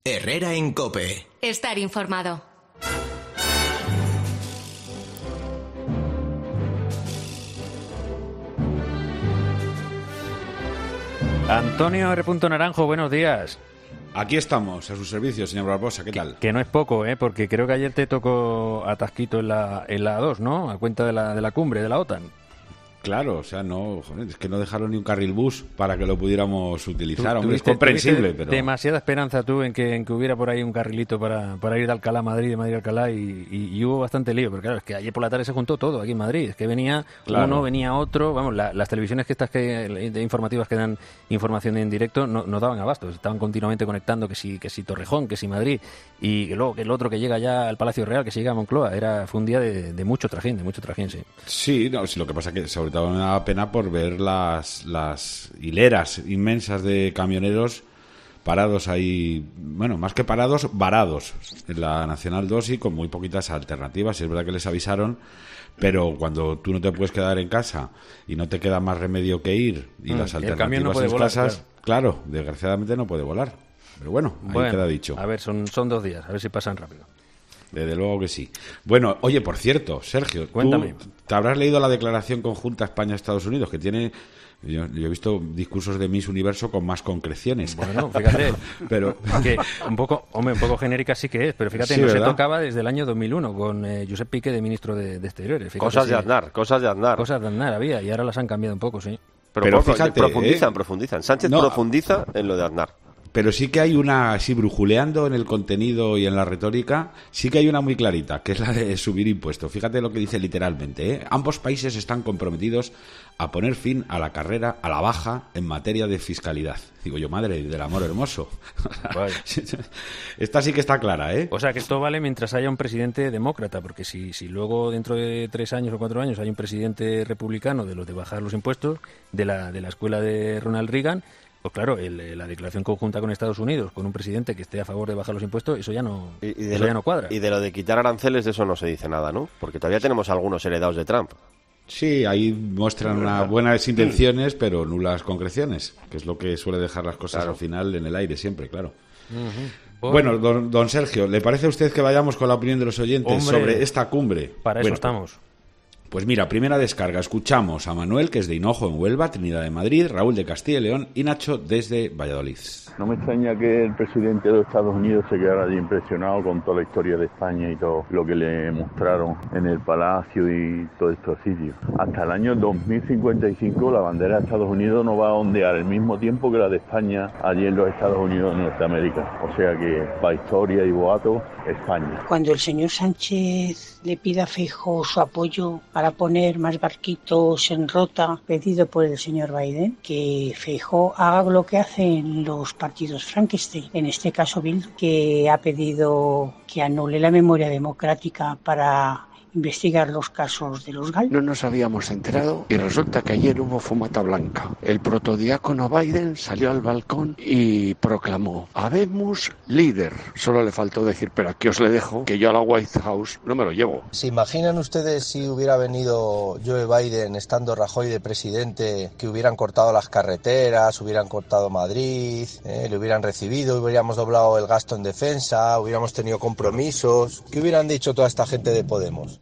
Herrera en COPE. Estar informado. Antonio R. Naranjo, buenos días. Aquí estamos, a su servicio, señor Barbosa, ¿qué tal? Que no es poco, porque creo que ayer te tocó atasquito en la A2, ¿no? A cuenta de la cumbre de la OTAN. Claro, o sea, no, joder, es que no dejaron ni un carril bus para que lo pudiéramos utilizar. Hombre, es comprensible, pero... demasiada esperanza tú en que hubiera por ahí un carrilito para ir de Alcalá a Madrid, de Madrid a Alcalá, y hubo bastante lío, pero claro, es que ayer por la tarde se juntó todo aquí en Madrid, es que venía uno, venía otro, vamos, las televisiones informativas que dan información en directo no daban abasto, estaban continuamente conectando que si Torrejón, que si Madrid, y luego que el otro que llega ya al Palacio Real, que se llega a Moncloa, fue un día de mucho trajín, sí. Sí, no, sí, lo que pasa es que sobre todo me daba pena por ver las hileras inmensas de camioneros parados ahí, bueno, más que parados, varados en la Nacional 2 y con muy poquitas alternativas. Es verdad que les avisaron, pero cuando tú no te puedes quedar en casa y no te queda más remedio que ir y las alternativas en casas, claro, desgraciadamente no puede volar. Pero bueno, ahí queda dicho. A ver, son 2 días, a ver si pasan rápido. Desde luego que sí. Bueno, oye, por cierto, Sergio, cuéntame. Tú te habrás leído la declaración conjunta España-Estados Unidos, que tiene... Yo he visto discursos de Miss Universo con más concreciones. Bueno, fíjate, pero que un poco genérica sí que es, pero fíjate, sí, no ¿verdad? Se tocaba desde el año 2001 con Josep Piqué de ministro de Exteriores. Fíjate, cosas de Aznar. Cosas de Aznar había, y ahora las han cambiado un poco, sí. Pero poco, fíjate, profundizan. Sánchez profundiza en lo de Aznar. Pero sí que hay una, así brujuleando en el contenido y en la retórica, sí que hay una muy clarita, que es la de subir impuestos. Fíjate lo que dice literalmente, Ambos países están comprometidos a poner fin a la carrera a la baja en materia de fiscalidad. Digo yo, madre del amor hermoso. Esta sí que está clara, O sea, que esto vale mientras haya un presidente demócrata, porque si luego dentro de 3 años o 4 años hay un presidente republicano de los de bajar los impuestos, de la escuela de Ronald Reagan, pues claro, la declaración conjunta con Estados Unidos, con un presidente que esté a favor de bajar los impuestos, eso ya no cuadra. Y de lo de quitar aranceles, de eso no se dice nada, ¿no? Porque todavía tenemos algunos heredados de Trump. Sí, ahí muestran unas buenas intenciones, pero nulas concreciones, que es lo que suele dejar las cosas al final en el aire siempre, claro. Bueno, don Sergio, ¿le parece a usted que vayamos con la opinión de los oyentes sobre esta cumbre? Para eso estamos. Pues mira, primera descarga. Escuchamos a Manuel, que es de Hinojo, en Huelva, Trinidad de Madrid, Raúl de Castilla y León y Nacho desde Valladolid. No me extraña que el presidente de los Estados Unidos se quedara allí impresionado con toda la historia de España y todo lo que le mostraron en el palacio y todos estos sitios. Hasta el año 2055 la bandera de Estados Unidos no va a ondear al mismo tiempo que la de España allí en los Estados Unidos de Norteamérica. O sea que, para historia y boato, España. Cuando el señor Sánchez le pida a Feijóo su apoyo para poner más barquitos en rota, pedido por el señor Biden, que Feijóo haga lo que hacen los partidos Frankenstein, en este caso Bildu, que ha pedido que anule la memoria democrática para investigar los casos de los GAL. No nos habíamos enterado y resulta que ayer hubo fumata blanca. El protodiácono Biden salió al balcón y proclamó: "Habemos líder". Solo le faltó decir: "Pero aquí os le dejo, que yo a la White House no me lo llevo". ¿Se imaginan ustedes si hubiera venido Joe Biden estando Rajoy de presidente, que hubieran cortado las carreteras, hubieran cortado Madrid, le hubieran recibido, hubiéramos doblado el gasto en defensa, hubiéramos tenido compromisos? ¿Qué hubieran dicho toda esta gente de Podemos?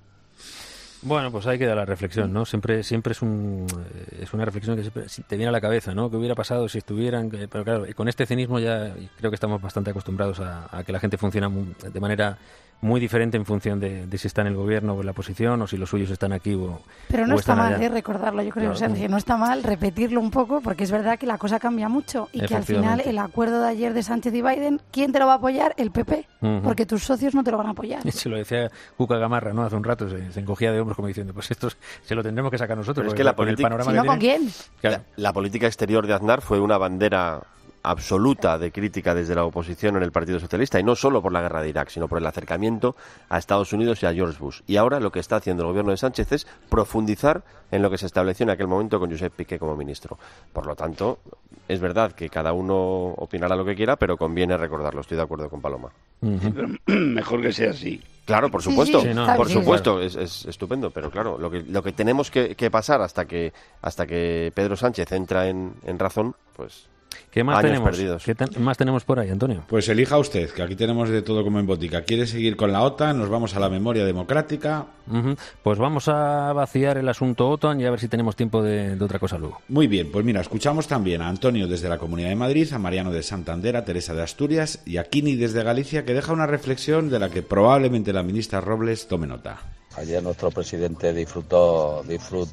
Bueno, pues ahí queda la reflexión, ¿no? Siempre es una reflexión que siempre te viene a la cabeza, ¿no? ¿Qué hubiera pasado si estuvieran? Pero claro, con este cinismo ya creo que estamos bastante acostumbrados a que la gente funciona de manera muy diferente en función de si está en el gobierno o en la oposición, o si los suyos están aquí Pero no o está están mal allá. Recordarlo, yo creo, Claro. Sergio, no está mal repetirlo un poco, porque es verdad que la cosa cambia mucho y que al final el acuerdo de ayer de Sánchez y Biden, ¿quién te lo va a apoyar? El PP, porque tus socios no te lo van a apoyar. Se lo decía Cuca Gamarra, ¿no? Hace un rato se encogía de hombros como diciendo, pues esto se lo tendremos que sacar nosotros. Pero es que la con el panorama Si no, que ¿con tienen. quién? Claro. La política exterior de Aznar fue una bandera absoluta de crítica desde la oposición en el Partido Socialista, y no solo por la guerra de Irak, sino por el acercamiento a Estados Unidos y a George Bush. Y ahora lo que está haciendo el gobierno de Sánchez es profundizar en lo que se estableció en aquel momento con Josep Piqué como ministro. Por lo tanto, es verdad que cada uno opinará lo que quiera, pero conviene recordarlo. Estoy de acuerdo con Paloma. Mejor que sea así. Claro, por supuesto, Sí, sí, por sí, supuesto, es estupendo, pero claro, lo que tenemos que pasar hasta que Pedro Sánchez entra en razón, pues ¿Qué más Años tenemos? perdidos. ¿Qué más tenemos por ahí, Antonio? Pues elija usted, que aquí tenemos de todo como en botica. ¿Quiere seguir con la OTAN? Nos vamos a la memoria democrática. Pues vamos a vaciar el asunto OTAN y a ver si tenemos tiempo de otra cosa luego. Muy bien, pues mira, escuchamos también a Antonio desde la Comunidad de Madrid, a Mariano de Santander, a Teresa de Asturias y a Kini desde Galicia, que deja una reflexión de la que probablemente la ministra Robles tome nota. Ayer nuestro presidente disfrutó,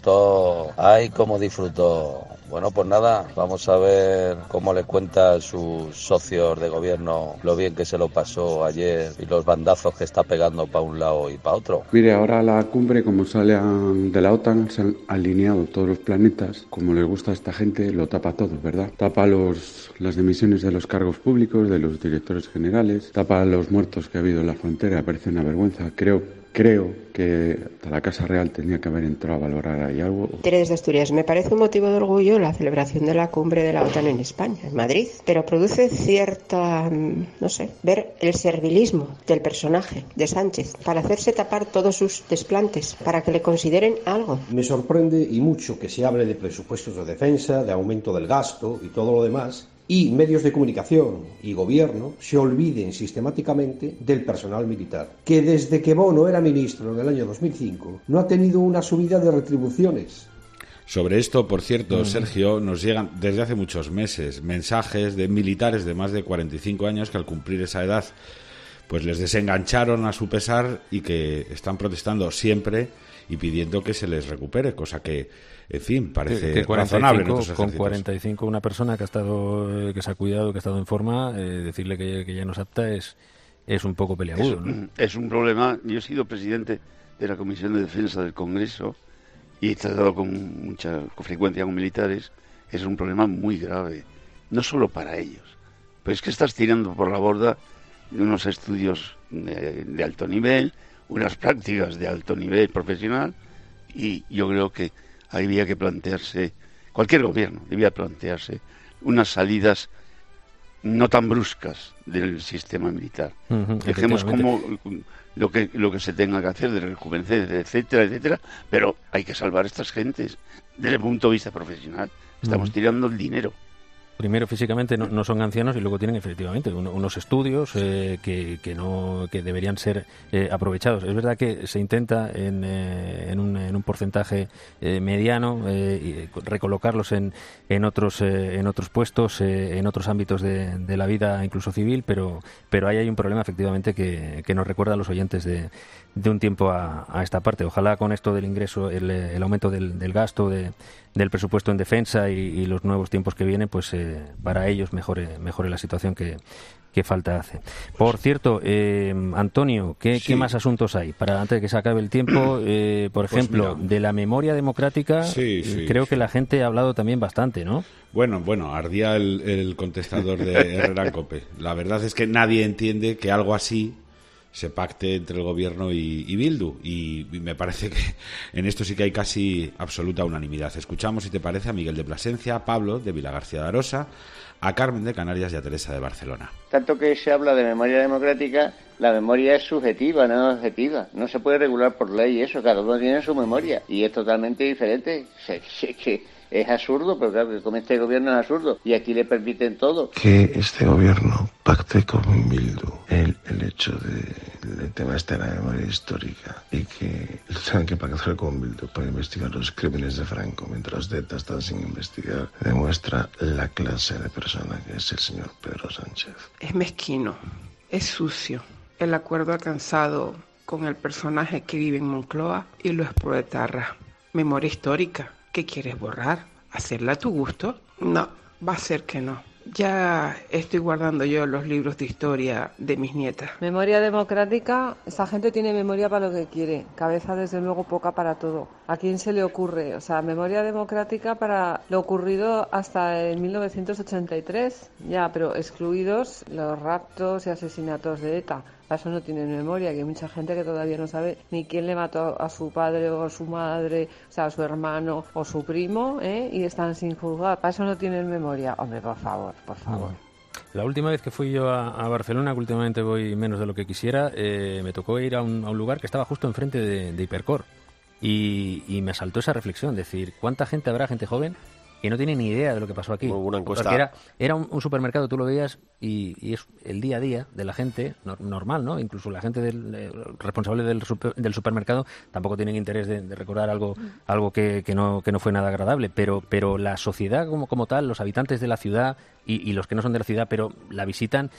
¡ay, cómo disfrutó! Bueno, pues nada, vamos a ver cómo le cuenta a sus socios de gobierno lo bien que se lo pasó ayer y los bandazos que está pegando para un lado y para otro. Mire, ahora la cumbre, como sale de la OTAN, se han alineado todos los planetas, como les gusta a esta gente, lo tapa todo, ¿verdad? Tapa las dimisiones de los cargos públicos, de los directores generales, tapa los muertos que ha habido en la frontera, parece una vergüenza. Creo que hasta la Casa Real tenía que haber entrado a valorar ahí algo. Teresa de Asturias, me parece un motivo de orgullo la celebración de la cumbre de la OTAN en España, en Madrid, pero produce cierta, ver el servilismo del personaje de Sánchez para hacerse tapar todos sus desplantes, para que le consideren algo. Me sorprende y mucho que se hable de presupuestos de defensa, de aumento del gasto y todo lo demás, y medios de comunicación y gobierno se olviden sistemáticamente del personal militar, que desde que Bono era ministro en el año 2005 no ha tenido una subida de retribuciones. Sobre esto, por cierto, Sergio, nos llegan desde hace muchos meses mensajes de militares de más de 45 años que al cumplir esa edad pues les desengancharon a su pesar y que están protestando siempre y pidiendo que se les recupere, cosa que, en fin, parece que 45, razonable en otros con ejércitos. 45 una persona que ha estado, que se ha cuidado, que ha estado en forma, decirle que ya no es apta es un poco peliagudo, ¿no? Es un problema. Yo he sido presidente de la Comisión de Defensa del Congreso y he tratado con frecuencia con militares. Es un problema muy grave, no solo para ellos, pero es que estás tirando por la borda unos estudios de alto nivel, unas prácticas de alto nivel profesional, y yo creo que había que plantearse, cualquier gobierno debía plantearse unas salidas no tan bruscas del sistema militar. Dejemos como lo que se tenga que hacer de rejuvenecer, etcétera, etcétera, pero hay que salvar a estas gentes desde el punto de vista profesional. Estamos tirando el dinero. Primero, físicamente no son ancianos y luego tienen efectivamente unos estudios que deberían ser aprovechados. Es verdad que se intenta en un porcentaje mediano recolocarlos en otros puestos, en otros ámbitos de la vida, incluso civil, pero ahí hay un problema efectivamente que nos recuerda a los oyentes de un tiempo a esta parte. Ojalá con esto del ingreso, el aumento del gasto del presupuesto en defensa y los nuevos tiempos que vienen, pues para ellos mejore la situación que falta hace. Por cierto, Antonio, ¿qué más asuntos hay? Para antes de que se acabe el tiempo, por ejemplo, de la memoria democrática, creo que la gente ha hablado también bastante, ¿no? Bueno, ardía el contestador de Herrera Cope. La verdad es que nadie entiende que algo así se pacte entre el gobierno y Bildu, y me parece que en esto sí que hay casi absoluta unanimidad. Escuchamos, si te parece, a Miguel de Plasencia, a Pablo de Vilagarcía de Arosa, a Carmen de Canarias y a Teresa de Barcelona. Tanto que se habla de memoria democrática, la memoria es subjetiva, no objetiva. No se puede regular por ley eso, cada uno tiene su memoria y es totalmente diferente. Es absurdo, pero claro que con este gobierno es absurdo y aquí le permiten todo. Que este gobierno pacte con Bildu el hecho del tema de la memoria histórica y que tengan que pactar con Bildu para investigar los crímenes de Franco mientras ETA está sin investigar, demuestra la clase de persona que es el señor Pedro Sánchez. Es mezquino, es sucio. El acuerdo alcanzado con el personaje que vive en Moncloa y lo exproetarra. Memoria histórica. ¿Qué quieres borrar? ¿Hacerla a tu gusto? No, va a ser que no. Ya estoy guardando yo los libros de historia de mis nietas. Memoria democrática, esa gente tiene memoria para lo que quiere. Cabeza, desde luego, poca para todo. ¿A quién se le ocurre? O sea, memoria democrática para lo ocurrido hasta en 1983. Ya, pero excluidos los raptos y asesinatos de ETA. Para eso no tienen memoria, que hay mucha gente que todavía no sabe ni quién le mató a su padre o a su madre, o sea, a su hermano o su primo, y están sin juzgar. Para eso no tienen memoria. Hombre, por favor. La última vez que fui yo a Barcelona, que últimamente voy menos de lo que quisiera, me tocó ir a un lugar que estaba justo enfrente de Hipercor. Y me asaltó esa reflexión, decir, ¿cuánta gente habrá, gente joven, que no tiene ni idea de lo que pasó aquí. Una encuesta. Porque era un supermercado, tú lo veías, y es el día a día de la gente normal, ¿no? Incluso la gente responsable del supermercado tampoco tienen interés de recordar algo que no fue nada agradable, pero la sociedad como tal, los habitantes de la ciudad y los que no son de la ciudad, pero la visitan,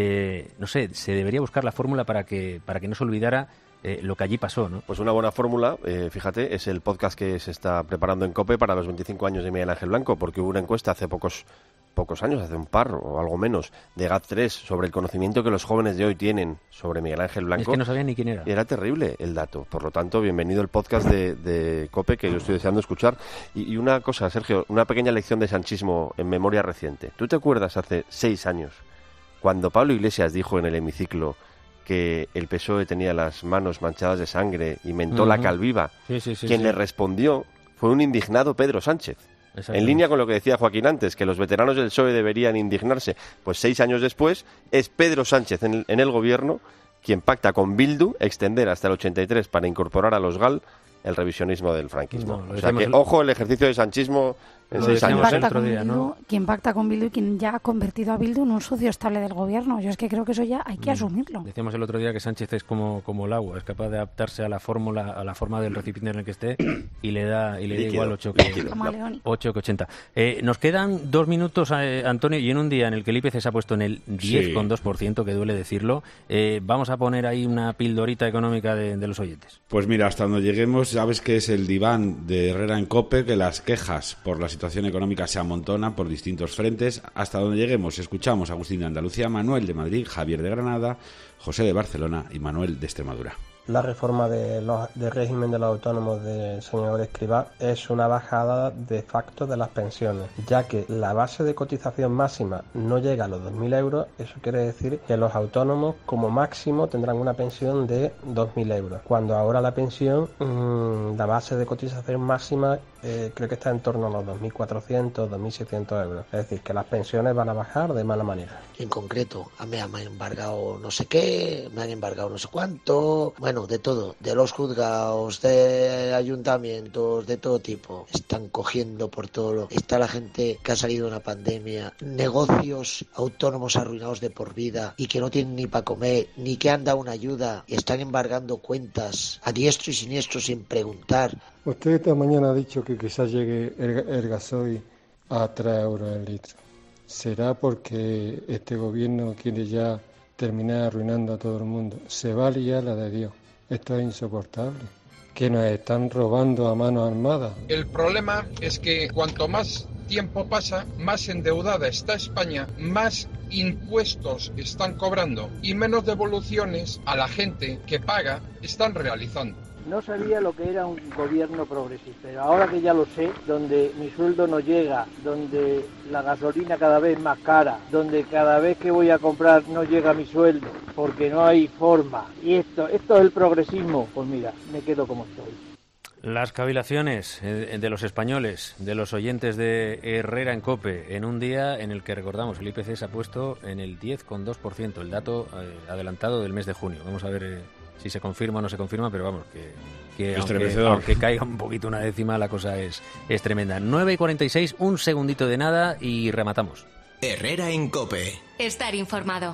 no sé, se debería buscar la fórmula para que no se olvidara lo que allí pasó, ¿no? Pues una buena fórmula, fíjate, es el podcast que se está preparando en COPE para los 25 años de Miguel Ángel Blanco, porque hubo una encuesta hace pocos años, hace un par o algo menos, de GAT3 sobre el conocimiento que los jóvenes de hoy tienen sobre Miguel Ángel Blanco. Es que no sabían ni quién era. Era terrible el dato. Por lo tanto, bienvenido el podcast de COPE, que yo estoy deseando escuchar. Y una cosa, Sergio, una pequeña lección de sanchismo en memoria reciente. ¿Tú te acuerdas hace 6 años, cuando Pablo Iglesias dijo en el hemiciclo que el PSOE tenía las manos manchadas de sangre y mentó la calviva? Quien le respondió fue un indignado Pedro Sánchez. En línea con lo que decía Joaquín antes, que los veteranos del PSOE deberían indignarse. Pues 6 años después es Pedro Sánchez en el gobierno quien pacta con Bildu extender hasta el 83 para incorporar a los GAL el revisionismo del franquismo. O sea que, ojo, el ejercicio de sanchismo en 6 años. Quien pacta con Bildu y quien ya ha convertido a Bildu en un socio estable del gobierno. Yo es que creo que eso ya hay que asumirlo. Decíamos el otro día que Sánchez es como el agua, es capaz de adaptarse a la forma del recipiente en el que esté y le da igual 8 que 80. Nos quedan 2 minutos, Antonio, y en un día en el que el IPC se ha puesto en el 10,2%, que duele decirlo, vamos a poner ahí una pildorita económica de los oyentes. Pues mira, hasta donde lleguemos, sabes que es el diván de Herrera en COPE, que las quejas por la situación económica se amontonan por distintos frentes. Hasta donde lleguemos, escuchamos a Agustín de Andalucía, Manuel de Madrid, Javier de Granada, José de Barcelona y Manuel de Extremadura. La reforma del régimen de los autónomos del señor Escrivá es una bajada de facto de las pensiones, ya que la base de cotización máxima no llega a los 2.000 euros. Eso quiere decir que los autónomos como máximo tendrán una pensión de 2.000 euros, cuando ahora la pensión, la base de cotización máxima creo que está en torno a los 2.400, 2.600 euros. Es decir, que las pensiones van a bajar de mala manera. En concreto, me han embargado no sé qué, me han embargado no sé cuánto, bueno, de todo, de los juzgados, de ayuntamientos, de todo tipo. Están cogiendo por todo. Está la gente que ha salido de una pandemia, negocios autónomos arruinados de por vida y que no tienen ni para comer, ni que han dado una ayuda y están embargando cuentas a diestro y siniestro sin preguntar. Usted esta mañana ha dicho que quizás llegue el gasoil a 3 euros el litro. ¿Será porque este gobierno quiere ya terminar arruinando a todo el mundo? Se va a liar la de Dios. Esto es insoportable. Que nos están robando a manos armadas. El problema es que cuanto más tiempo pasa, más endeudada está España, más impuestos están cobrando y menos devoluciones a la gente que paga están realizando. No sabía lo que era un gobierno progresista, pero ahora que ya lo sé, donde mi sueldo no llega, donde la gasolina cada vez más cara, donde cada vez que voy a comprar no llega mi sueldo, porque no hay forma, y esto es el progresismo, pues mira, me quedo como estoy. Las cavilaciones de los españoles, de los oyentes de Herrera en COPE, en un día en el que, recordamos, el IPC se ha puesto en el 10,2%, el dato adelantado del mes de junio. Vamos a ver si se confirma o no se confirma, pero vamos, que aunque caiga un poquito una décima, la cosa es tremenda. 9:46, un segundito de nada y rematamos. Herrera en COPE. Estar informado.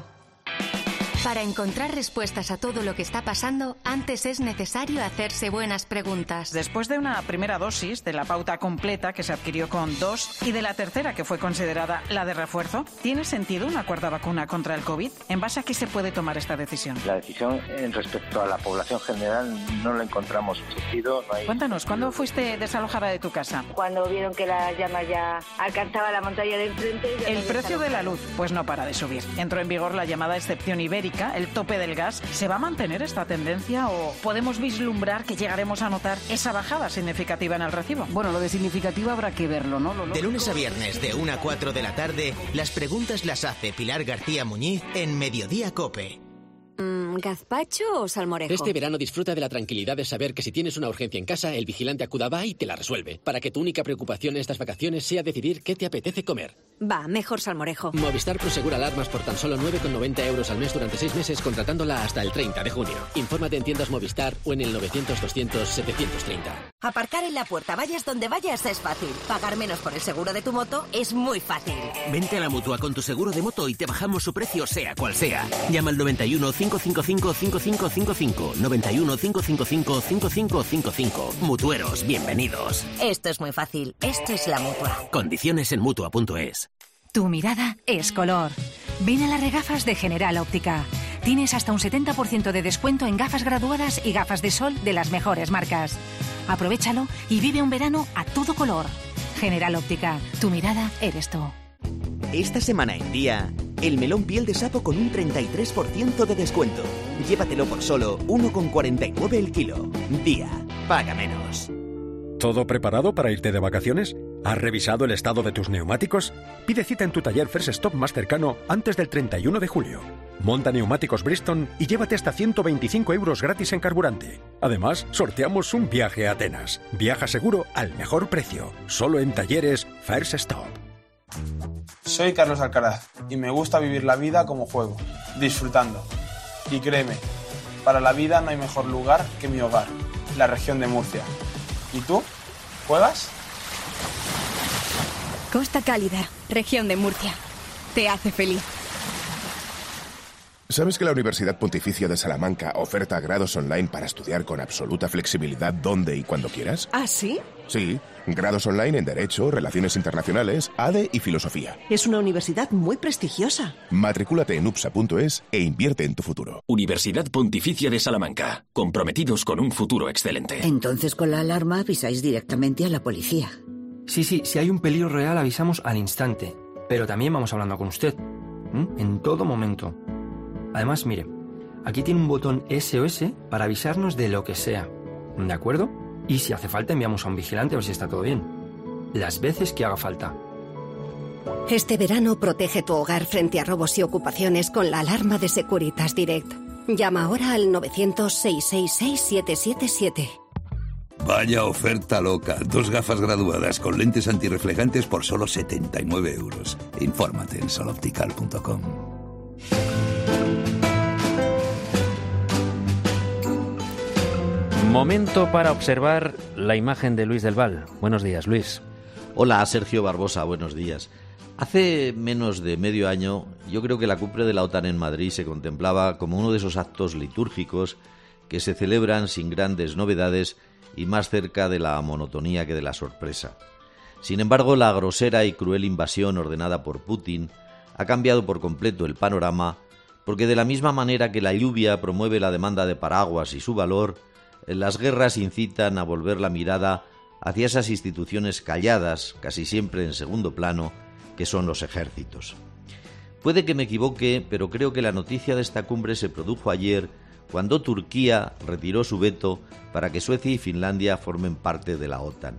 Para encontrar respuestas a todo lo que está pasando, antes es necesario hacerse buenas preguntas. Después de una primera dosis de la pauta completa que se adquirió con 2 y de la tercera que fue considerada la de refuerzo, ¿tiene sentido una cuarta vacuna contra el COVID? ¿En base a qué se puede tomar esta decisión? La decisión respecto a la población general no la encontramos sentido. No hay... Cuéntanos, ¿cuándo fuiste desalojada de tu casa? Cuando vieron que las llamas ya alcanzaban la montaña de enfrente. El precio de la luz, pues no para de subir. Entró en vigor la llamada excepción ibérica, el tope del gas. ¿Se va a mantener esta tendencia o podemos vislumbrar que llegaremos a notar esa bajada significativa en el recibo? Bueno, lo de significativa habrá que verlo, ¿no? De lunes a viernes, de 1 a 4 de la tarde, las preguntas las hace Pilar García Muñiz en Mediodía COPE. ¿Gazpacho o salmorejo? Este verano disfruta de la tranquilidad de saber que si tienes una urgencia en casa, el vigilante Acudaba y te la resuelve, para que tu única preocupación en estas vacaciones sea decidir qué te apetece comer. Va, mejor Salmorejo. Movistar Prosegur Alarmas por tan solo 9,90 € al mes durante 6 meses contratándola hasta el 30 de junio. Infórmate en tiendas Movistar o en el 900 200 730. Aparcar en la puerta, vayas donde vayas, es fácil. Pagar menos por el seguro de tu moto es muy fácil. Vente a la Mutua con tu seguro de moto y te bajamos su precio sea cual sea. Llama al 91 555 5555. 91 555 5555. Mutueros, bienvenidos. Esto es muy fácil. Esto es la Mutua. Condiciones en Mutua.es. Tu mirada es color. Ven a las regafas de General Óptica. Tienes hasta un 70% de descuento en gafas graduadas y gafas de sol de las mejores marcas. Aprovéchalo y vive un verano a todo color. General Óptica, tu mirada eres tú. Esta semana en Día, el melón piel de sapo con un 33% de descuento. Llévatelo por solo 1,49 el kilo. Día, paga menos. ¿Todo preparado para irte de vacaciones? ¿Has revisado el estado de tus neumáticos? Pide cita en tu taller First Stop más cercano antes del 31 de julio. Monta neumáticos Bridgestone y llévate hasta 125 € gratis en carburante. Además, sorteamos un viaje a Atenas. Viaja seguro al mejor precio. Solo en talleres First Stop. Soy Carlos Alcaraz y me gusta vivir la vida como juego, disfrutando. Y créeme, para la vida no hay mejor lugar que mi hogar, la región de Murcia. ¿Y tú? ¿Juegas? Costa Cálida, región de Murcia. Te hace feliz. ¿Sabes que la Universidad Pontificia de Salamanca oferta grados online para estudiar con absoluta flexibilidad donde y cuando quieras? ¿Ah, sí? Sí, grados online en Derecho, Relaciones Internacionales, ADE y Filosofía. Es una universidad muy prestigiosa. Matricúlate en upsa.es e invierte en tu futuro. Universidad Pontificia de Salamanca. Comprometidos con un futuro excelente. Entonces con la alarma avisáis directamente a la policía. Sí, si hay un peligro real avisamos al instante. Pero también vamos hablando con usted. En todo momento. Además, mire, aquí tiene un botón SOS para avisarnos de lo que sea. ¿De acuerdo? Y si hace falta enviamos a un vigilante a ver si está todo bien. Las veces que haga falta. Este verano protege tu hogar frente a robos y ocupaciones con la alarma de Securitas Direct. Llama ahora al 900-666-777. Vaya oferta loca. 2 gafas graduadas con lentes antirreflejantes por solo 79 €. Infórmate en soloptical.com. Momento para observar la imagen de Luis del Val. Buenos días, Luis. Hola, Sergio Barbosa, buenos días. Hace menos de medio año, yo creo que la cumbre de la OTAN en Madrid se contemplaba como uno de esos actos litúrgicos que se celebran sin grandes novedades y más cerca de la monotonía que de la sorpresa. Sin embargo, la grosera y cruel invasión ordenada por Putin ha cambiado por completo el panorama, porque de la misma manera que la lluvia promueve la demanda de paraguas y su valor, las guerras incitan a volver la mirada hacia esas instituciones calladas, casi siempre en segundo plano, que son los ejércitos. Puede que me equivoque, pero creo que la noticia de esta cumbre se produjo ayer, cuando Turquía retiró su veto para que Suecia y Finlandia formen parte de la OTAN.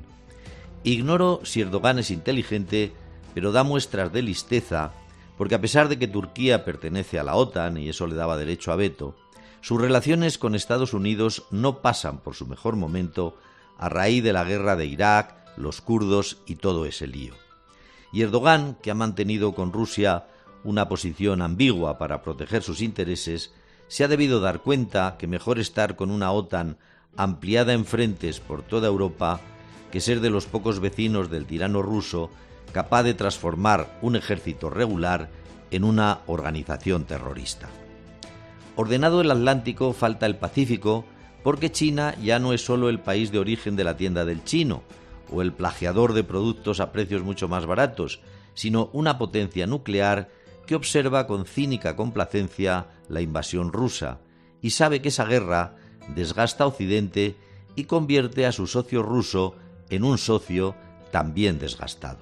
Ignoro si Erdogan es inteligente, pero da muestras de listeza, porque a pesar de que Turquía pertenece a la OTAN y eso le daba derecho a veto, sus relaciones con Estados Unidos no pasan por su mejor momento a raíz de la guerra de Irak, los kurdos y todo ese lío. Y Erdogan, que ha mantenido con Rusia una posición ambigua para proteger sus intereses, se ha debido dar cuenta que mejor estar con una OTAN ampliada en frentes por toda Europa que ser de los pocos vecinos del tirano ruso capaz de transformar un ejército regular en una organización terrorista. Ordenado el Atlántico, falta el Pacífico, porque China ya no es solo el país de origen de la tienda del chino, o el plagiador de productos a precios mucho más baratos, sino una potencia nuclear que observa con cínica complacencia la invasión rusa, y sabe que esa guerra desgasta a Occidente y convierte a su socio ruso en un socio también desgastado.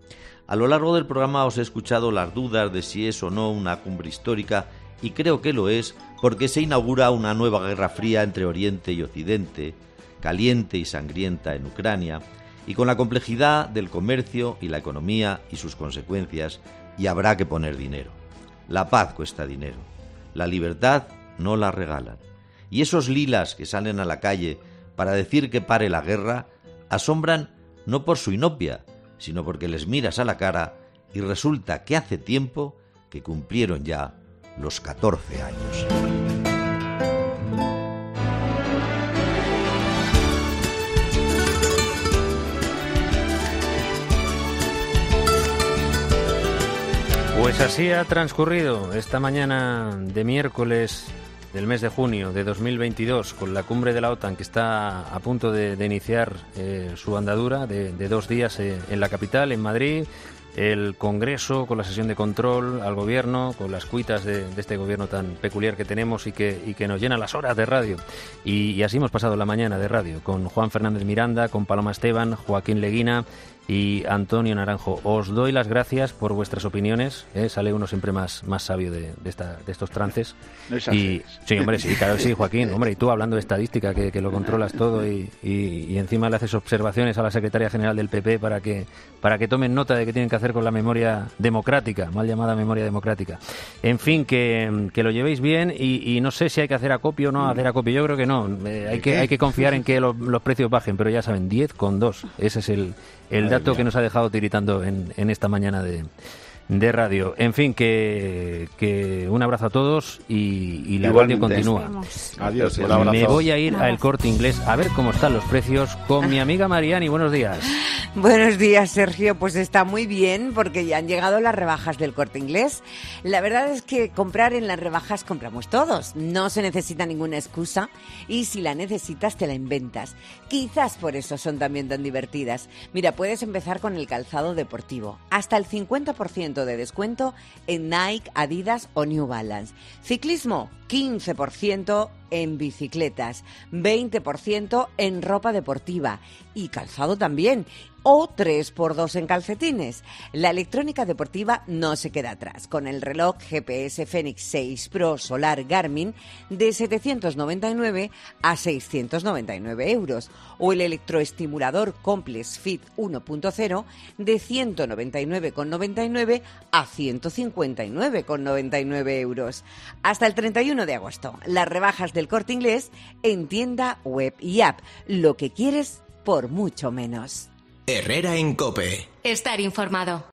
A lo largo del programa os he escuchado las dudas de si es o no una cumbre histórica, y creo que lo es porque se inaugura una nueva guerra fría entre Oriente y Occidente, caliente y sangrienta en Ucrania, y con la complejidad del comercio y la economía y sus consecuencias, y habrá que poner dinero. La paz cuesta dinero, la libertad no la regalan, y esos lilas que salen a la calle para decir que pare la guerra asombran no por su inopia, sino porque les miras a la cara y resulta que hace tiempo que cumplieron ya los 14 años. Pues así ha transcurrido esta mañana de miércoles del mes de junio de 2022, con la cumbre de la OTAN que está a punto de iniciar su andadura de 2 días en la capital, en Madrid. El Congreso con la sesión de control al Gobierno, con las cuitas de este Gobierno tan peculiar que tenemos y que nos llena las horas de radio. Y así hemos pasado la mañana de radio, con Juan Fernández Miranda, con Paloma Esteban, Joaquín Leguina y Antonio Naranjo. Os doy las gracias por vuestras opiniones. Sale uno siempre más sabio de estos trances. No exageres. Sí, hombre, sí, claro, sí, Joaquín. Hombre, y tú hablando de estadística, que lo controlas todo y encima le haces observaciones a la secretaria general del PP para que tomen nota de qué tienen que hacer con la memoria democrática, mal llamada memoria democrática. En fin, que lo llevéis bien y no sé si hay que hacer acopio o no hacer acopio. Yo creo que no. Hay que confiar en que los precios bajen, pero ya saben, 10,2. Ese es el dato que nos ha dejado tiritando en esta mañana de radio. En fin, que un abrazo a todos y la radio continúa. Adiós. Me voy a ir al Corte Inglés a ver cómo están los precios con mi amiga Mariani. Buenos días. Buenos días, Sergio. Pues está muy bien porque ya han llegado las rebajas del Corte Inglés. La verdad es que comprar en las rebajas compramos todos. No se necesita ninguna excusa y si la necesitas te la inventas. Quizás por eso son también tan divertidas. Mira, puedes empezar con el calzado deportivo. Hasta el 50% de descuento en Nike, Adidas o New Balance. Ciclismo, 15% en bicicletas, 20% en ropa deportiva y calzado también, o 3x2 en calcetines. La electrónica deportiva no se queda atrás, con el reloj GPS Fenix 6 Pro Solar Garmin de 799 a 699 euros, o el electroestimulador Complex Fit 1.0 de 199,99 a 159,99 euros. Hasta el 31 de agosto, las rebajas del Corte Inglés en tienda, web y app. Lo que quieres por mucho menos. Herrera en COPE. Estar informado.